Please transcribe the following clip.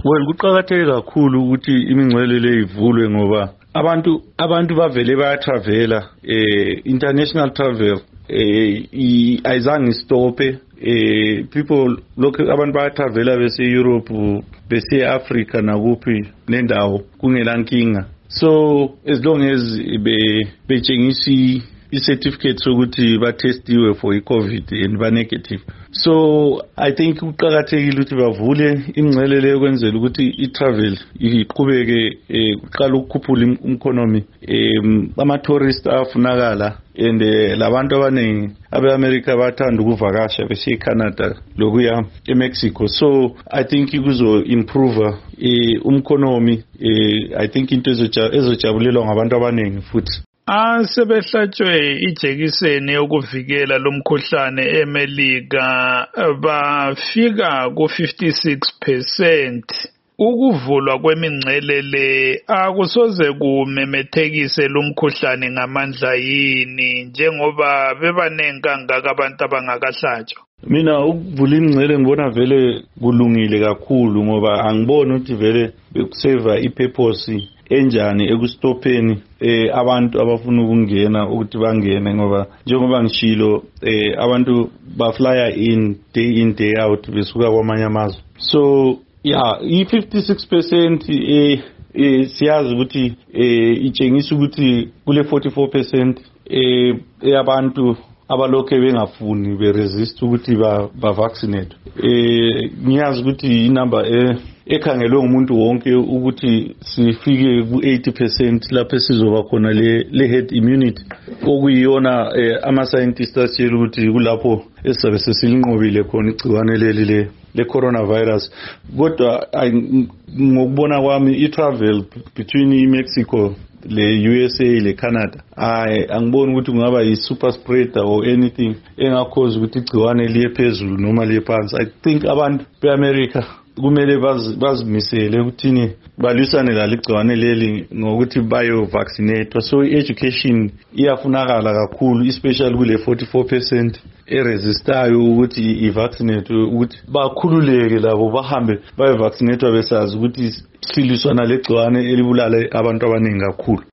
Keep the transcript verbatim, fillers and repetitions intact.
Well, kuqakatheke kakhulu ukuthi imingcele le ivulwe ngoba abantu abantu bavele bayatravela eh international travel eh ayizange stophe eh people lokho abantu bayatravela bese Europe bese Africa nakuphi nendawo kungelankinga. So as long as be betshengisi i-certificate sokuthi ba-testiwe for i-COVID and ba-negative. So I think kuqakathekile ukuthi bavule imingcele le kwenzela ukuthi i-travel iqhubeke uqala ukukhuphula i-economy. Ama-tourist afunakala and labantu abaningi abe-America bathanda ukuvakasha bese eCanada lokuya eMexico. So I think kuzo improve um-economy. I think into ezojabulelwa ngabantu abaningi futhi. Asebehlatshwe ijekiseni yokuvikela lomkhuhlane eMelika bafika ku fifty-six percent. Ukuvulwa kwemingcele le akusoze kumemethekise lomkhuhlane ngamandla yini njengoba bebanengi kangaka abantu abangakahlatshwa. Mina ukuvula imingcele ngibona vele kulungile kakhulu ngoba angiboni ukuthi vele bekuseva ipurpose enjani ekustopeni eh abantu abafuna ukungena ukuthi bangene ngoba njengoba ngishilo eh abantu baflya in day in day out besuka kwamanye amazwe. So yeah, i fifty-six percent eh siyazi ukuthi eh itshengisa ukuthi kule forty-four percent eh abantu abalokhe bengafuni be resist ukuthi ba, ba vaccinate. Eh ngiyazi ukuthi inumber eh ekhangelwe umuntu wonke ukuthi sifike ku eighty percent lapho sizoba khona le le herd immunity okuyiyona eh, ama scientists asiyela ukuthi kulapho esizabe sesilinqobile khona igciwane leli le le coronavirus. Kodwa ngokubona kwami i travel between iMexico le U S A le Canada ay angiboni ukuthi kungaba yi super spreader or anything engakhoza ukuthi igciwane liye phezulu noma liye phansi. I think abantu beAmerica kumele bazimisele ukuthini balwisane la ligciwane leli ngokuthi bayo vaccinate. So education iyafunakala kakhulu especially kule forty-four percent eresistayo ukuthi i-vaccinate ukuthi bakhululeke labo bahambe bayo vaccinate besazi ukuthi siliswana legciwane elibulala abantu abaningi kakhulu.